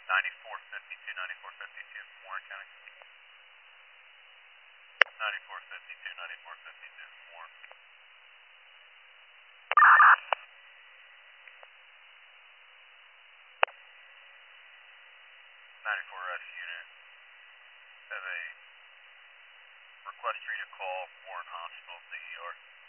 9452, 9452, Warren County. 9452, 9452, Warren. 94S unit. Have a request for you to call Warren Hospital, the ER.